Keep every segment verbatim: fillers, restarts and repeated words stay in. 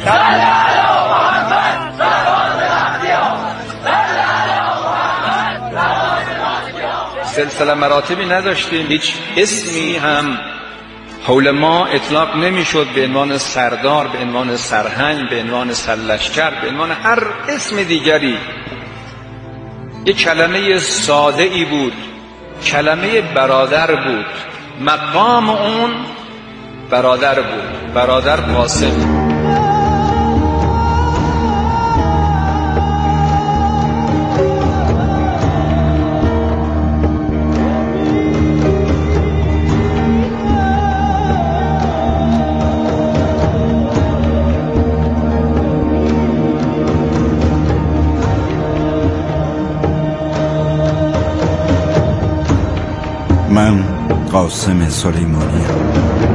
سلسله مراتبی نداشتیم، هیچ اسمی هم حول ما اطلاق نمیشد به عنوان سردار، به عنوان سرهنگ، به عنوان سرلشکر، به عنوان هر اسم دیگری. یک کلمه ساده ای بود، کلمه برادر بود. مقام اون برادر بود، برادر قاسم. من قاسم سلیمانی ام.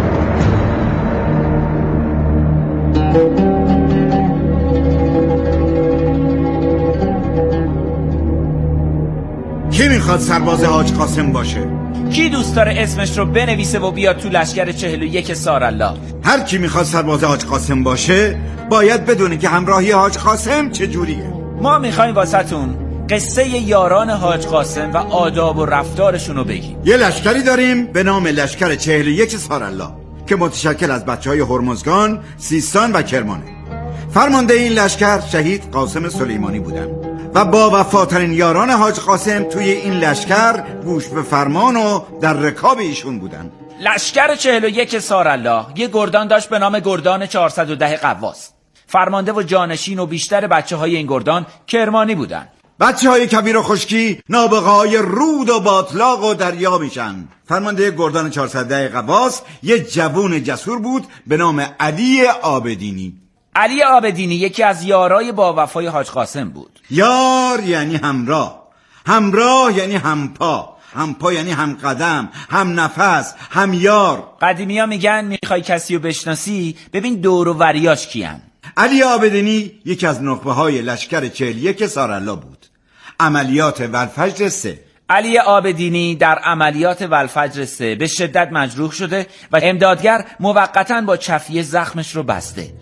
کی میخواد سرباز حاج قاسم باشه؟ کی دوست داره اسمش رو بنویسه و بیاد تو لشکر چهل و یک سارالله؟ هر کی میخواد سرباز حاج قاسم باشه باید بدونه که همراهی حاج قاسم چجوریه. ما میخوایم واسهتون قصه یاران حاج قاسم و آداب و رفتارشون رو بگیم. یه لشکری داریم به نام لشکر چهل و یک سارالله که متشکل از بچه های هرمزگان، سیستان و کرمانه. فرمانده این لشکر شهید قاسم سلیمانی بودن و با وفاترین یاران حاج قاسم توی این لشکر گوش به فرمان و در رکاب ایشون بودن. لشکر چهل و یک سارالله یه گردان داشت به نام گردان چهارصد و ده قواس. فرمانده و جانشین و بیشتر بچه های این گردان کرمانی بودن. بچه های کبیر و خشکی نابغه های رود و باطلاق و دریا میشن. فرمانده گردان چهارصد و ده قواس یه جوون جسور بود به نام علی عابدینی. علی عابدینی یکی از یارای با وفای حاج قاسم بود. یار یعنی همراه، همراه یعنی همپا، همپا یعنی هم قدم، هم نفس، هم یار. قدیمی ها میگن میخوای کسی رو بشناسی ببین دور و وریاش کیان. علی عابدینی یکی از نخبه های لشکر چهل و یک سارالله بود. عملیات والفجر سه. علی عابدینی در عملیات والفجر سه به شدت مجروح شده و امدادگر موقتاً با چفیه زخمش رو بسته.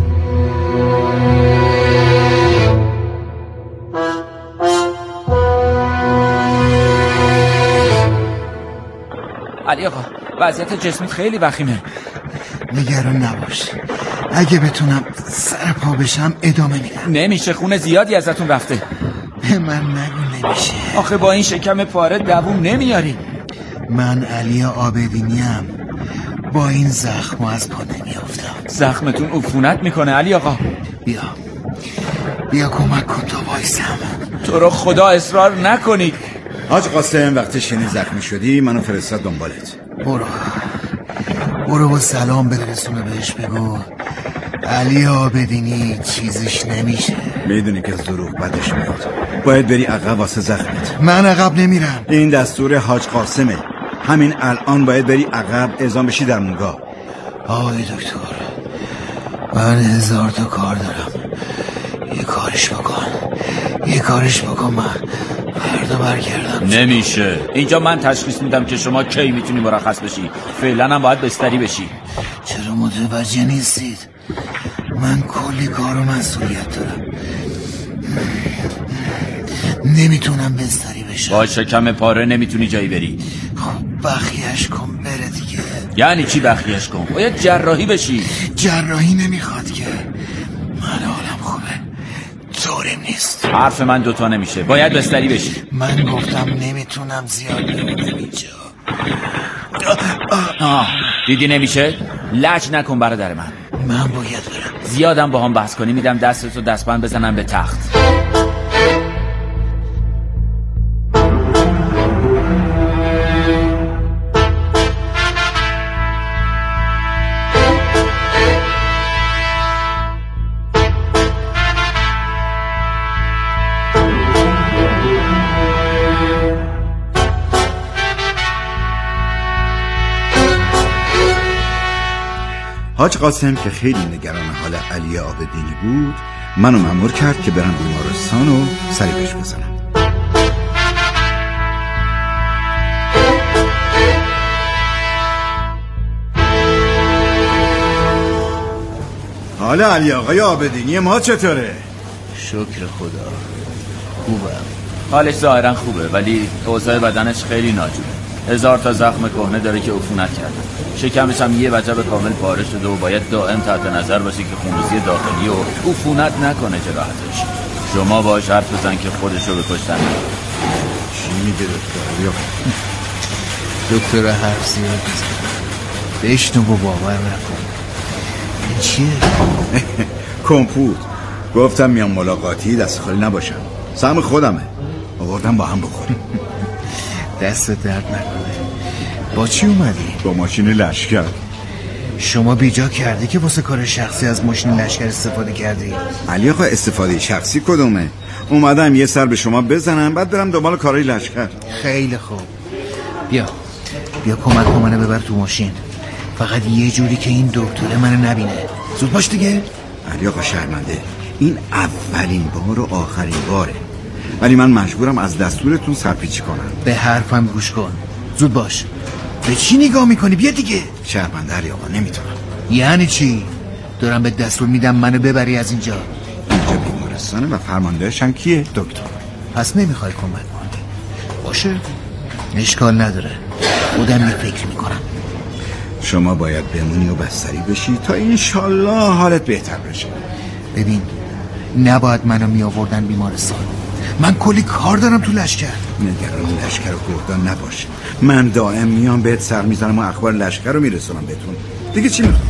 علی آقا وضعیت جسمیت خیلی وخیمه. نگران نباش، اگه بتونم سر پا بشم ادامه میدم. نمیشه، خون زیادی ازتون رفته. من نگو نمیشه. آخه با این شکم پاره دووم نمیاری. من علی عابدینیم، با این زخم از پا نمیافتم. زخمتون عفونت میکنه علی آقا. بیا بیا کمک کن تا وایسم. تو رو خدا اصرار نکنید. حاج قاسم وقتی شنی زخمی شدی منو فرستاد دنبالت. برو برو با سلام برسونه بهش بگو علی عابدینی چیزش نمیشه. میدونی که دروغ بدش میاد، باید بری عقب واسه زخمت. من عقب نمیرم، این دستور حاج قاسمه. همین الان باید بری عقب اعزام بشی در مونگا. آقای دکتر من هزار تا کار دارم، یه کارش بکن یه کارش بکن من فردا برگردم. نمیشه، اینجا من تشخیص میدم که شما کی میتونی مرخص بشی. فعلا هم باید بستری بشی. چرا متوجه نیستید؟ من کلی کار و مسئولیت دارم، نمیتونم بستری بشم. با شکم پاره نمیتونی جایی بری. خب بخیش کن بره دیگه. یعنی چی بخیش کن؟ باید جراحی بشی. جراحی نمیخواد که، من حالم خوبه، طوریم نیست. حرف من دوتا نمیشه، باید بستری بشی. من گفتم نمیتونم زیاد بمونم اینجا. آه دیدی نمیشه؟ لج نکن برادر من. من باید برم. زیادم با هم بحث کنی میدم دستتو دستبند بزنم به تخت. حاج قاسم که خیلی نگران حال علی عابدینی بود منو مأمور کرد که برم بیمارستان و سری بهش بزنم. حال علی آقای آبدینی ما چطوره؟ شکر خدا خوبه. حالش ظاهرا خوبه ولی اوضاع بدنش خیلی ناجوره. هزار تا زخم کهنه داره که عفونت کرده. شکمش هم یه وجب کامل پاره شده و باید دائم تحت نظر باشه که خونریزی داخلی و عفونت نکنه جراحتش. شما باهاش حرف بزن که خودشو به کشتن. چی میگه دکتر؟ یا دکتر حرف زیاد بزن، بشنو و باور نکن. این چیه؟ کمپوت. گفتم میام ملاقاتی دست خالی نباشم. سهم خودمه، آوردم با هم بخوریم. دست درد نکنه. با چی اومدی؟ با ماشین لشکر. شما بیجا کردی که واسه کار شخصی از ماشین لشکر استفاده کردی؟ علی آقا استفاده شخصی کدومه؟ اومدم یه سر به شما بزنم بعد برم دنبال کارهای لشکر. خیلی خوب. بیا بیا کمک کن منو ببر تو ماشین، فقط یه جوری که این دکتر منو نبینه. زود باش دیگه. علی آقا شرمنده، این اولین بار و آخرین باره، ولی من مجبورم از دستورتون سرپیچی کنم. به حرفم گوش کن. زود باش. به چی نگاه میکنی؟ بیا دیگه. شرمنده علی آقا، نمیتونم. یعنی چی؟ دارم به دستور میدم منو ببری از اینجا. اینجا بیمارستانه و فرماندهش هم کیه؟ دکتر. پس نمیخوای کمک کنی؟ باشه، اشکال نداره، خودم یه فکر میکنم. شما باید بمونی و بستری بشی تا انشالله حالت بهتر بشه. ببین، نباید منو می آوردن بیمارستان. من کلی کار دارم تو لشکر. نگران لشکر و گردان نباشه، من دائم میام بهت سر میزنم و اخبار لشکر رو میرسونم بهتون. دیگه چی میخوام؟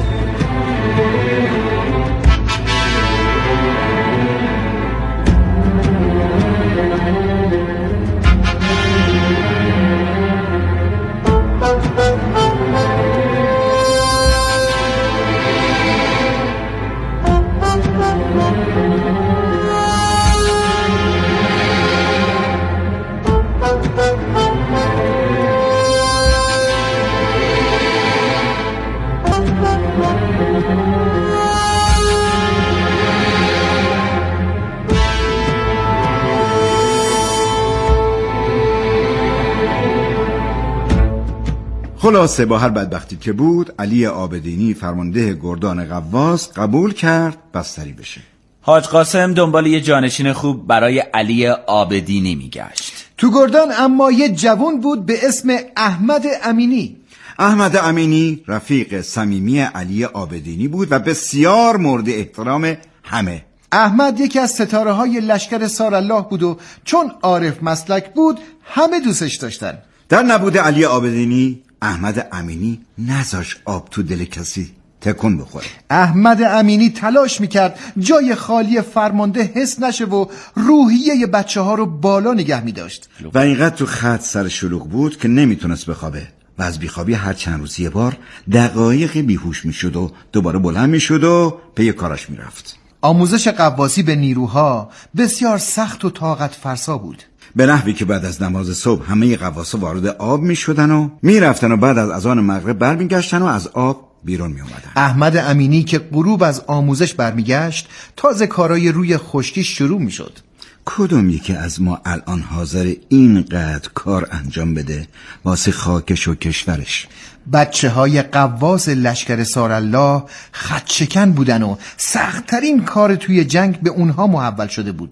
خلاصه با هر بدبختی که بود، علی آبدینی فرمانده گردان غواص قبول کرد بستری بشه. حاج قاسم دنبال یه جانشین خوب برای علی آبدینی میگشت. تو گردان اما یه جوان بود به اسم احمد امینی. احمد امینی رفیق صمیمی علی آبدینی بود و بسیار مورد احترام همه. احمد یکی از ستاره های لشکر سارالله بود و چون عارف مسلک بود همه دوستش داشتن. در نبود علی آبدینی، احمد امینی نذاش آب تو دل کسی تکون بخوره. احمد امینی تلاش میکرد جای خالی فرمانده حس نشه و روحیه بچه ها رو بالا نگه میداشت و اینقدر تو خط سر شلوغ بود که نمیتونست بخوابه و از بیخوابی هر چند روز یه بار دقایقی بیهوش میشد و دوباره بلند میشد و پی کاراش میرفت. آموزش غواصی به نیروها بسیار سخت و طاقت فرسا بود، به نحوی که بعد از نماز صبح همه غواصا وارد آب می شدن و می رفتن و بعد از اذان مغرب برمی گشتن و از آب بیرون می اومدن. احمد امینی که غروب از آموزش برمی گشت تازه کارای روی خشکی شروع می شد. کدوم یکی از ما الان حاضر اینقدر کار انجام بده واسه خاکش و کشورش؟ بچه های غواص لشکر سارالله خط شکن بودن و سخت‌ترین کار توی جنگ به اونها محول شده بود.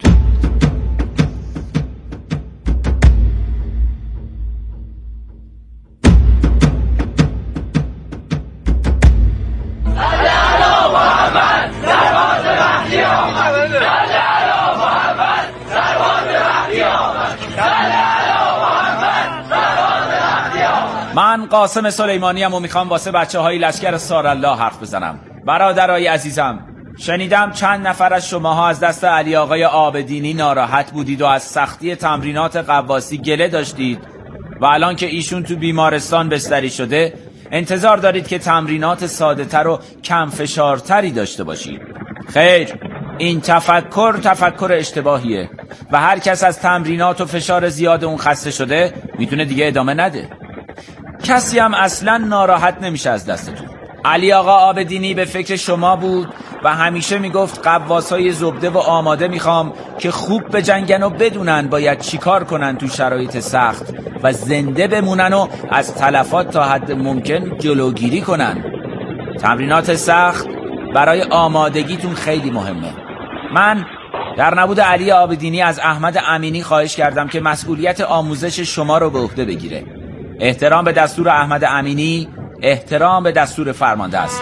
من قاسم سلیمانی ام و میخوام واسه بچه های لشکر سارالله حرف بزنم. برادرای عزیزم، شنیدم چند نفر از شماها از دست علی آقای آبدینی ناراحت بودید و از سختی تمرینات غواصی گله داشتید و الان که ایشون تو بیمارستان بستری شده انتظار دارید که تمرینات ساده تر و کم فشارتری داشته باشید. خیر، این تفکر تفکر اشتباهیه و هر کس از تمرینات و فشار زیاد اون خسته شده میتونه دیگه ادامه نده. کسی هم اصلا ناراحت نمیشه از دستتون. علی آقا آبدینی به فکر شما بود و همیشه میگفت غواصای زبده و آماده میخوام که خوب بجنگن و بدونن باید چیکار کنن تو شرایط سخت و زنده بمونن و از تلفات تا حد ممکن جلوگیری کنن. تمرینات سخت برای آمادگیتون خیلی مهمه. من در نبود علی عابدینی از احمد امینی خواهش کردم که مسئولیت آموزش شما رو به عهده بگیره. احترام به دستور احمد امینی احترام به دستور فرمانده است.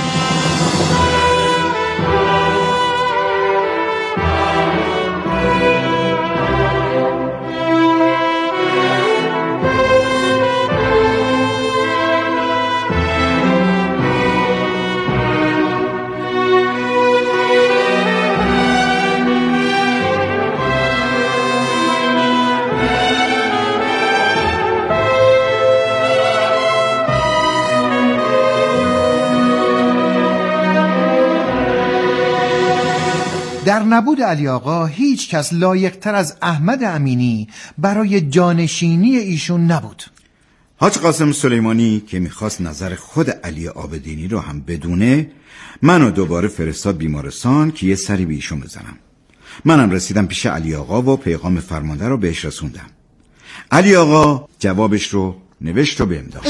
در نبود علی آقا هیچ کس لایق‌تر از احمد امینی برای جانشینی ایشون نبود. حاج قاسم سلیمانی که میخواست نظر خود علی عابدینی رو هم بدونه، منو دوباره فرستاد بیمارستان که یه سری به ایشون بزنم. منم رسیدم پیش علی آقا و پیغام فرمانده رو بهش رسوندم. علی آقا جوابش رو نوشت و بهم داد.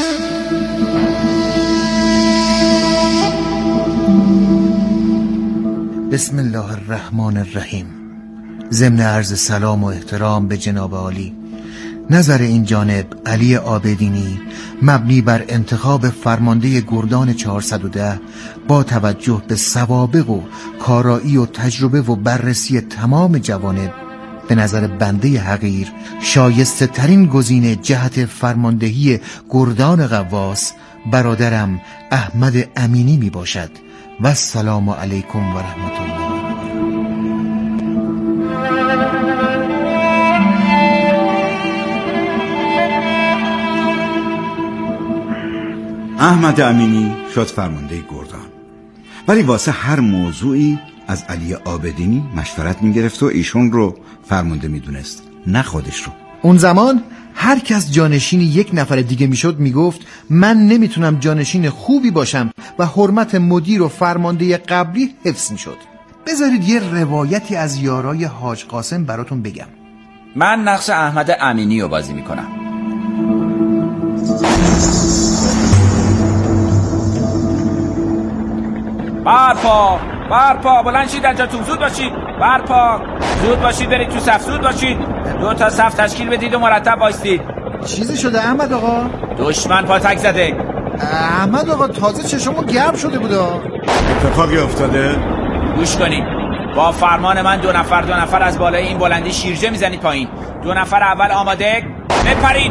بسم الله الرحمن الرحیم. ضمن عرض سلام و احترام به جناب عالی، نظر این جانب علی عابدینی مبنی بر انتخاب فرمانده گردان چهارصد و ده با توجه به سوابق و کارایی و تجربه و بررسی تمام جوانب به نظر بنده حقیر شایسته ترین گزینه جهت فرماندهی گردان غواص برادرم احمد امینی می باشد و السلام علیکم و رحمت الله. احمد امینی شد فرمانده گردان، ولی واسه هر موضوعی از علی عابدینی مشورت میگرفت و ایشون رو فرمانده میدونست، نه خودش رو. اون زمان هر کس جانشین یک نفر دیگه میشد میگفت من نمیتونم جانشین خوبی باشم و حرمت مدیر و فرمانده قبلی حفظ میشد. بذارید یه روایتی از یارای حاج قاسم براتون بگم. من نقش احمد امینی رو بازی میکنم. برپا برپا بلند شید، از جاتون زود باشید، برپا زود باشید، برید تو صف، زود باشید، دو تا صف تشکیل بدید و مرتب وایسید. چیزی شده احمد آقا؟ دشمن پاتک زده. احمد آقا تازه چشمو گرم شده بودا. اتفاقی افتاده؟ گوش کنید، با فرمان من دو نفر دو نفر از بالای این بلندی شیرجه میزنید پایین. دو نفر اول آماده، بپرید.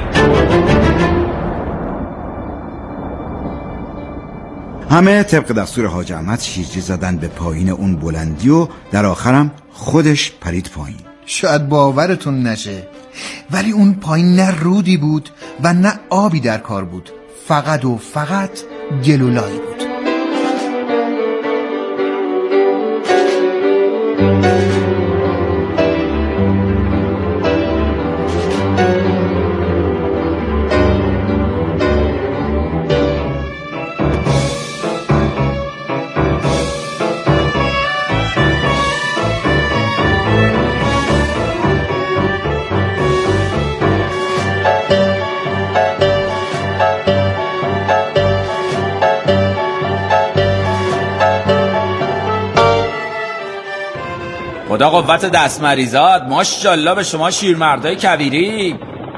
همه طبق دستور حاج احمد شیرجه زدن به پایین اون بلندی و در آخرم خودش پرید پایین. شاید باورتون نشه، ولی اون پایین نه رودی بود و نه آبی در کار بود، فقط و فقط گلولایی بود. خدا قوت دست مریزاد، ماشاءالله به شما شیرمردای کبیری.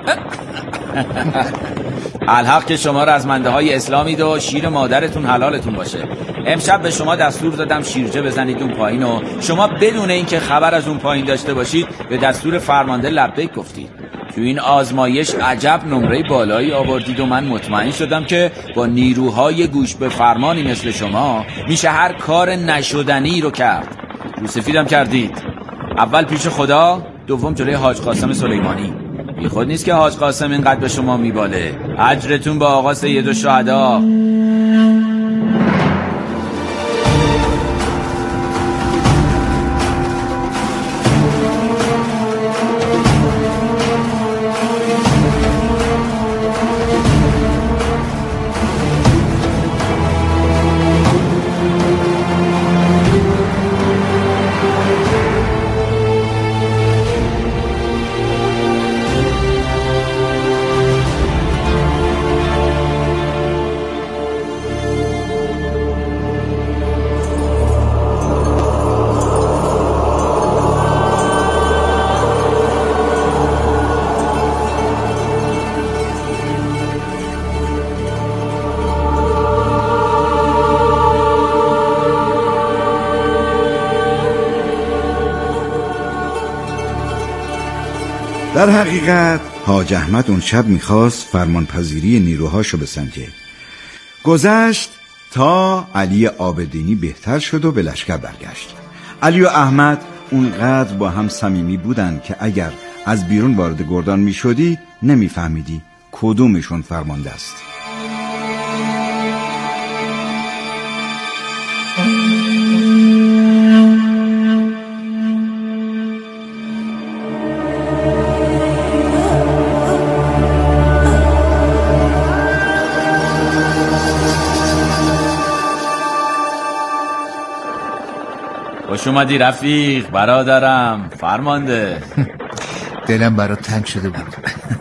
الحق که شما رزمنده های اسلامید و شیر مادرتون حلالتون باشه. امشب به شما دستور دادم شیرجه بزنید اون پایین و شما بدون اینکه خبر از اون پایین داشته باشید به دستور فرمانده لبیک گفتید. تو این آزمایش عجب نمره بالایی آوردید و من مطمئن شدم که با نیروهای گوش به فرمانی مثل شما میشه هر کار نشدنی رو کرد. رو سفیدم کردید، اول پیش خدا، دوم جلوی حاج قاسم سلیمانی. بی خود نیست که حاج قاسم اینقدر به شما میباله. اجرتون با آقا سید الشهدا. در حقیقت حاج احمد اون شب میخواست فرمانپذیری نیروهاشو بسنجه. گذشت تا علی عابدینی بهتر شد و به لشکر برگشت. علی و احمد اونقدر با هم صمیمی بودن که اگر از بیرون وارد گردان میشدی نمیفهمیدی کدومشون فرمانده است. خوش اومدی رفیق برادرم فرمانده. دلم برات تنگ شده بود.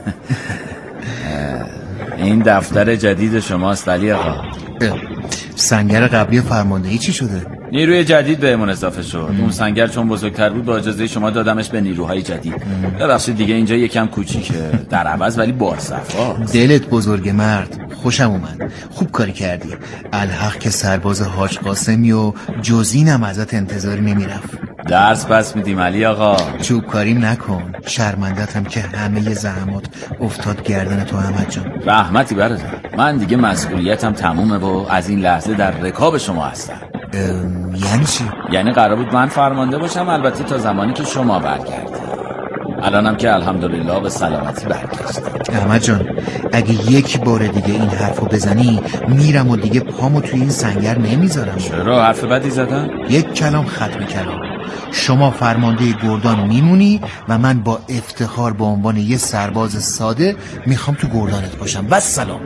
این دفتر جدید شماست علی آقا. سنگر قبلی فرماندهی چی شده؟ نیروی جدید بهمون اضافه شد. اون سنگر چون بزرگتر بود با اجازه شما دادمش به نیروهای جدید. ببخشید دیگه اینجا یکم کوچیکه در عوض ولی باصفاست. دلت بزرگ مرد، خوشم اومد. خوب کاری کردی. الحق که سرباز حاج قاسمی و جزینم ازت انتظاری نمیرفت. درس پس میدیم علی آقا. چوب کاریم نکن. شرمندتم که همه زحمات افتاد گردن تو احمد جان. رحمتی برادر، من دیگه مسئولیتم تمومه و از این لحظه در رکاب شما هستم. یعنی چی؟ یعنی قرار بود من فرمانده باشم، البته تا زمانی که شما برگردی. الانم که الحمدلله به سلامتی برگشت. احمد جان اگه یک بار دیگه این حرفو بزنی میرم و دیگه پامو توی این سنگر نمیذارم. چرا حرف بدی زدن؟ یک کلام ختم کلام. شما فرمانده گردان میمونی و من با افتخار به عنوان یه سرباز ساده میخوام تو گردانت باشم. بس سلام.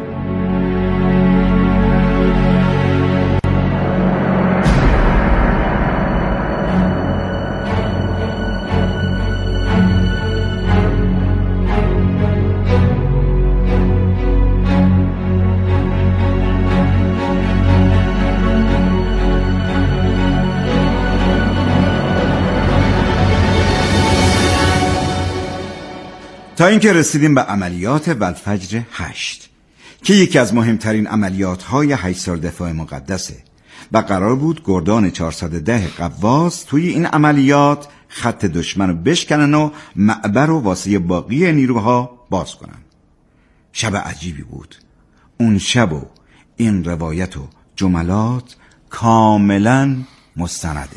تا اینکه رسیدیم به عملیات والفجر هشت که یکی از مهمترین عملیات های هشت سال دفاع مقدسه و قرار بود گردان چهارصد و ده قواس توی این عملیات خط دشمن رو بشکنن و معبر و واسه باقی نیروها باز کنن. شب عجیبی بود. اون شب و این روایت و جملات کاملا مستنده.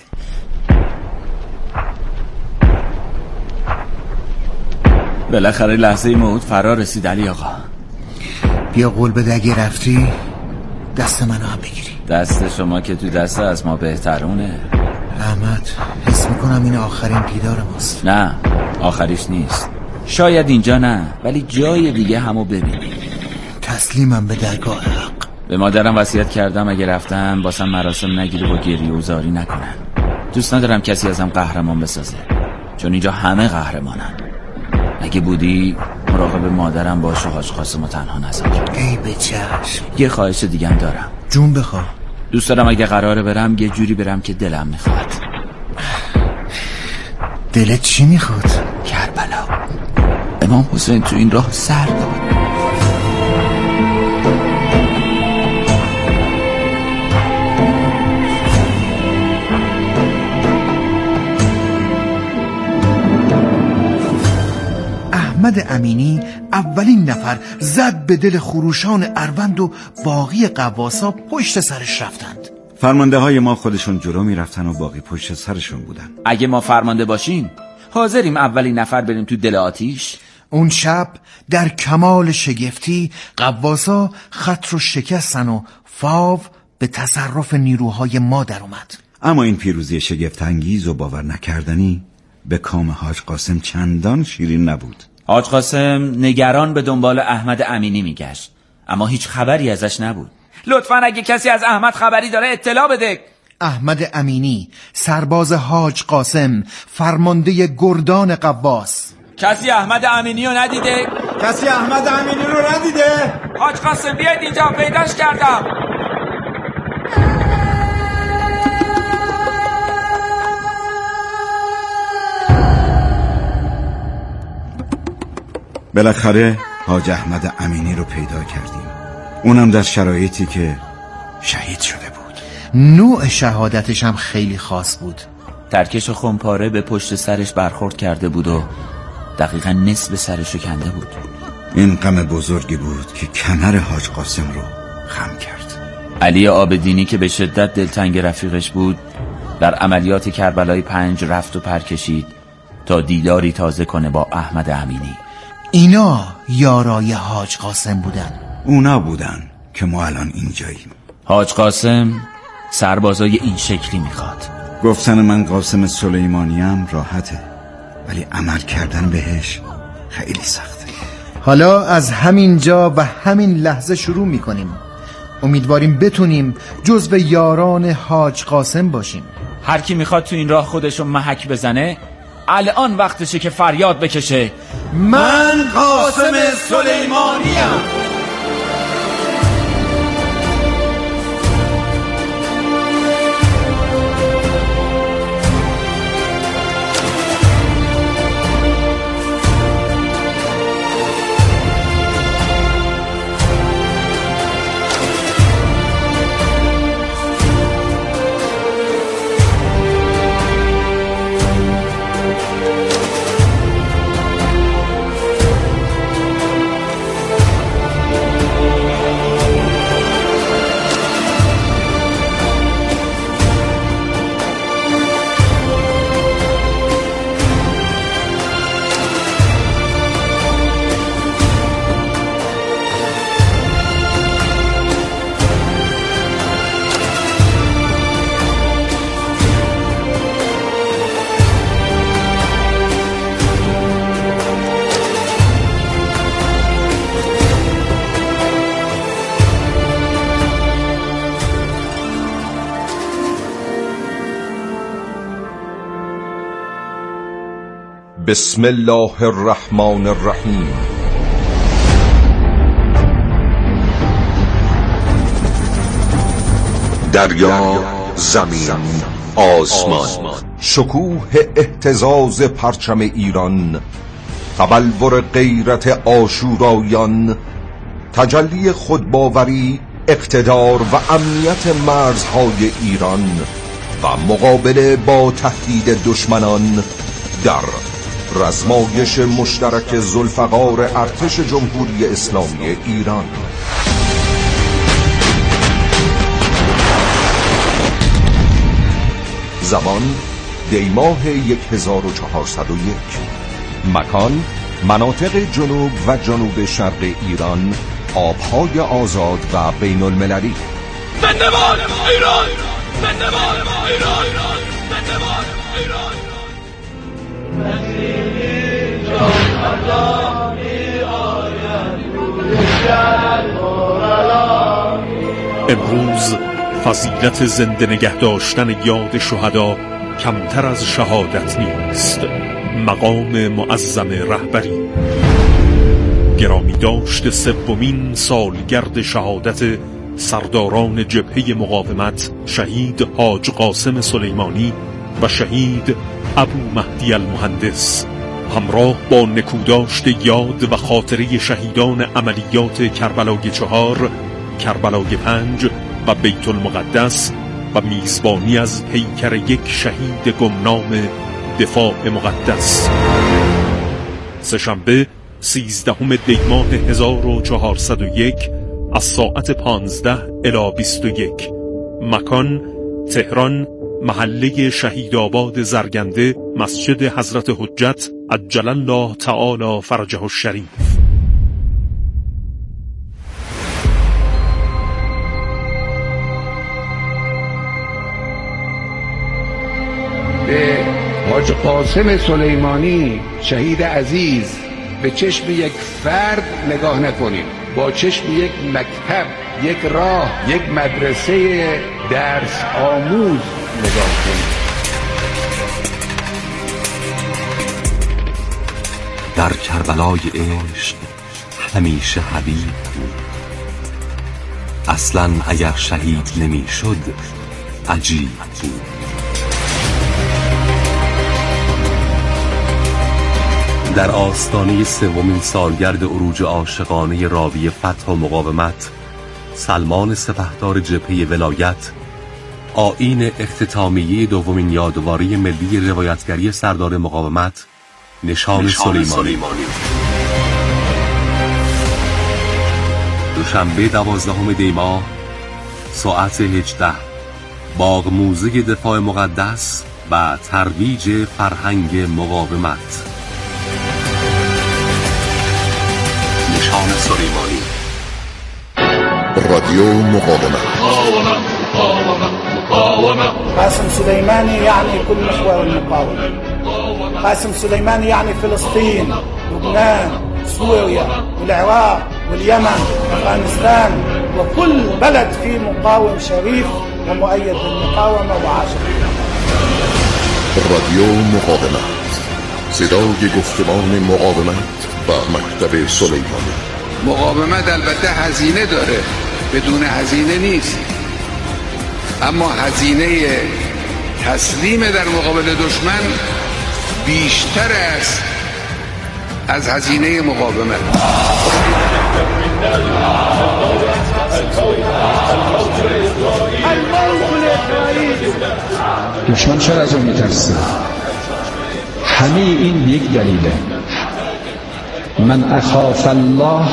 بالاخره لحظه موعود فرا رسید علی آقا. بیا قول بده اگه رفتی دست منو هم بگیری. دست شما که تو دست از ما بهترونه. احمد حس میکنم این آخرین دیدار ماست. نه آخریش نیست. شاید اینجا نه ولی جای دیگه همو ببینی. تسلیمم به درگاه حق. به مادرم وصیت کردم اگه رفتم باسم مراسم نگیره و گریه و زاری نکنن. دوست ندارم کسی ازم قهرمان بسازه چون اینجا همه قهرمانن. اگه بودی مراقب مادرم باش و حاج قاسمو تنها نذار. ای به چشم. یه خواهش دیگه هم دارم. جون بخوا. دوست دارم اگه قراره برم یه جوری برم که دلم میخواد. دلت چی میخواد؟ کربلا. امام حسین تو این راه سر داد. احمد امینی اولین نفر زد به دل خروشان اروند و باقی قواسا پشت سرش رفتند. فرمانده های ما خودشون جلو می رفتن و باقی پشت سرشون بودن. اگه ما فرمانده باشیم حاضریم اولین نفر بریم تو دل آتیش. اون شب در کمال شگفتی قواسا خط رو شکستن و فاو به تصرف نیروهای ما در اومد. اما این پیروزی شگفت انگیز و باور نکردنی به کام حاج قاسم چندان شیرین نبود. حاج قاسم نگران به دنبال احمد امینی میگشت اما هیچ خبری ازش نبود. لطفاً اگه کسی از احمد خبری داره اطلاع بده. احمد امینی سرباز حاج قاسم فرمانده گردان قواس. کسی احمد امینی رو ندیده؟ کسی احمد امینی رو ندیده؟ حاج قاسم بیاید اینجا پیداش کردم. بالاخره حاج احمد امینی رو پیدا کردیم. اونم در شرایطی که شهید شده بود. نوع شهادتش هم خیلی خاص بود. ترکش خمپاره به پشت سرش برخورد کرده بود و دقیقا نصف سرشو کنده بود. این غم بزرگی بود که کمر حاج قاسم رو خم کرد. علی عابدینی که به شدت دلتنگ رفیقش بود در عملیات کربلای پنج رفت و پر کشید تا دیداری تازه کنه با احمد امینی. اینا یارای حاج قاسم بودن. اونا بودن که ما الان اینجاییم. حاج قاسم سربازای این شکلی میخواد. گفتن من قاسم سلیمانیم راحته، ولی عمل کردن بهش خیلی سخته. حالا از همین جا و همین لحظه شروع میکنیم. امیدواریم بتونیم جزو یاران حاج قاسم باشیم. هر کی میخواد تو این راه خودشو محک بزنه الان وقتشه که فریاد بکشه من قاسم سلیمانیم. بسم الله الرحمن الرحیم. دریا، زمین، آسمان، شکوه اهتزاز پرچم ایران، تبلور غیرت آشورایان، تجلی خودباوری، اقتدار و امنیت مرزهای ایران و مقابله با تهدید دشمنان در رزمایش مشترک ذوالفقار ارتش جمهوری اسلامی ایران. زمان دیماه هزار و چهارصد و یک. مکان مناطق جنوب و جنوب شرق ایران، آبهای آزاد و بین المللی. زنده‌باد ایران! زنده‌باد ایران! زنده‌باد ایران! امروز فضیلت زنده نگه داشتن یاد شهدا کمتر از شهادت نیست. مقام معظم رهبری، گرامی داشت سومین سالگرد شهادت سرداران جبهه مقاومت شهید حاج قاسم سلیمانی و شهید ابو مهدی المهندس، همراه با نکوداشت یاد و خاطره شهیدان عملیات کربلای چهار، کربلای پنج و بیت المقدس و میزبانی از پیکر یک شهید گمنام دفاع مقدس. سه‌شنبه سیزدهم دی ماه هزار و چهارصد و یک از ساعت پانزده الی بیست و یک. مکان تهران، محله شهیدآباد زرگنده، مسجد حضرت حجت عجل الله تعالی فرجه الشریف. به حاج قاسم سلیمانی شهید عزیز به چشم یک فرد نگاه نکنیم، با چشم یک مکتب، یک راه، یک مدرسه درس آموز نگاه کنیم. در کربلای عشق همیشه حبیب بود. اصلا اگر شهید نمی شد عجیب بود. در آستانه سومین سالگرد عروج عاشقانه راوی فتح و مقاومت، سلمان سپهدار جبهه ولایت، آیین اختتامیه دومین یادواری ملی روایتگری سردار مقاومت نشان سلیمانی. دوشنبه دوازدهم دی ماه ساعت هجده، باغ موزه دفاع مقدس و ترویج فرهنگ مقاومت. نشان سلیمانی. رادیو مقاومت. قاسم سليماني يعني كل محور المقاومة. قاسم سليماني يعني فلسطين، لبنان، سوريا، والعراق، واليمن، وأفغانستان، وكل بلد فيه مقاوم شريف ومؤيد بالمقاومة وعاشق. رادیو مقاومت، صدای گفتمان مقاومت و مکتب سلیمانی. مقاومت البته هزینه داره، بدون هزینه نیست، اما هزینه تسلیم در مقابل دشمن بیشتر است از هزینه مقاومت. دشمن چرا از اون میترسه؟ همه این یک دلیله. من اخاف الله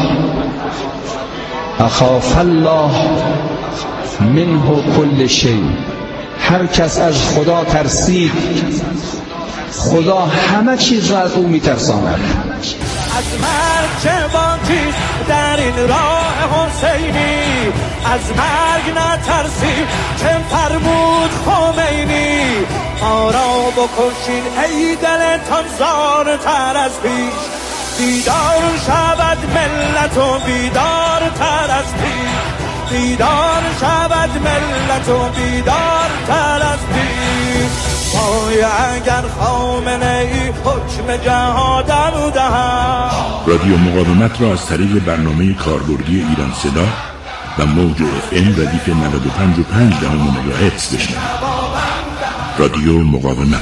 اخاف الله منه کل شی. هر کس از خدا ترسید، خدا همه چیز را از او میترساند. از مرگ چه باکی در این راه حسینی، از مرگ نترسی چه فرمود خمینی. ما را بکشین ای دلتان زارتر از پیش، بیدار شود ملت و بیدار تر از پیش، بیدار شود ملت و بیدار تر از پیش. وای اگر خامنه ای حکم جهادم دهد. رادیو مقاومت را از طریق برنامه کاربردی ایران صدا و موج اف ام ردیف نود و پنج و پنج دهم مگاهرتز بشنوید. رادیو مقاومت،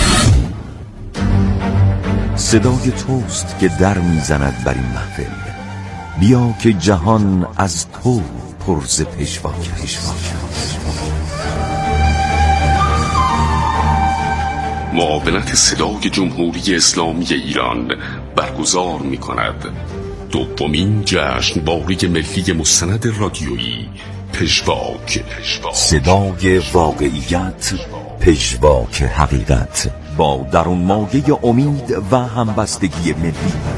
صدای توست که در میزند بر این محفل. بیا که جهان از تو پر ز پژواک است. معاونت صدای جمهوری اسلامی ایران برگزار می کند دومین جشنواره ملی مستند رادیویی پژواک. صدای واقعیت، پژواک حقیقت، با درون مایه امید و همبستگی ملی.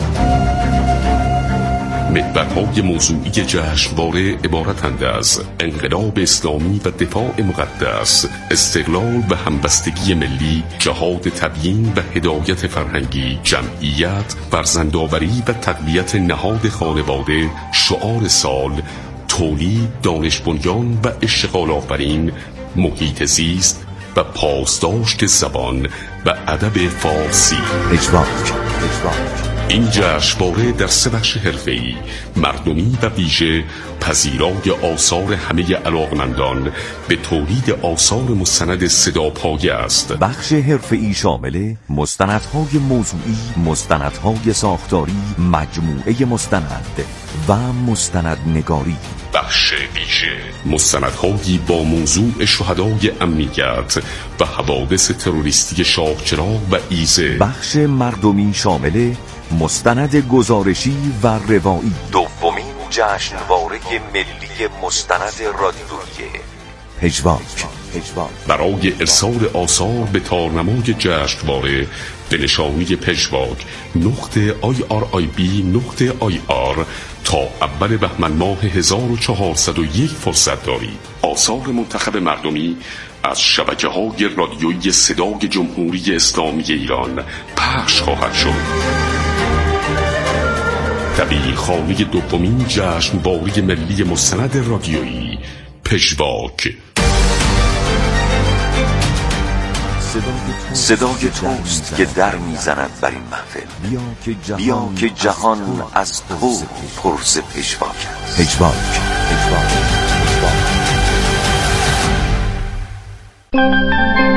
محورهای موضوعی جشنواره عبارتند از انقلاب اسلامی و دفاع مقدس، استقلال و همبستگی ملی، جهاد تبیین و هدایت فرهنگی، جمعیت، فرزندآوری و تقویت نهاد خانواده، شعار سال، تولید، دانش بنیان و اشتغال آفرین، محیط زیست و پاسداشت زبان و ادب فارسی. پژواک. این جشنواره در سه بخش حرفه‌ای، مردمی و ویژه، پذیرای آثار همه علاقمندان به تولید آثار مستند صداپایه است. بخش حرفه‌ای شامل مستندهای موضوعی، مستندهای ساختاری، مجموعه مستند و مستندنگاری. بخش ویژه، مستندهایی با موضوع شهدای امنیت و حوادث تروریستی شاهچراغ و ایزه. بخش مردمی شامل مستند گزارشی و روایی. دومین جشنواره ملی مستند رادیویی پژواک. برای ارسال آثار به تارنمای جشنواره به نشانی پژواک نقطه آی آر آی بی نقطه آی آر تا اول بهمن ماه هزار و چهارصد و یک فرصت دارید. آثار منتخب مردمی از شبکه‌های رادیویی صدای جمهوری اسلامی ایران پخش خواهد شد. دبیرخانه دومین جشنواره ملی مستند رادیویی پژواک. صدای توست که در میزند بر این محفل. بیا که جهان از تو پر ز پژواک است. پژواک.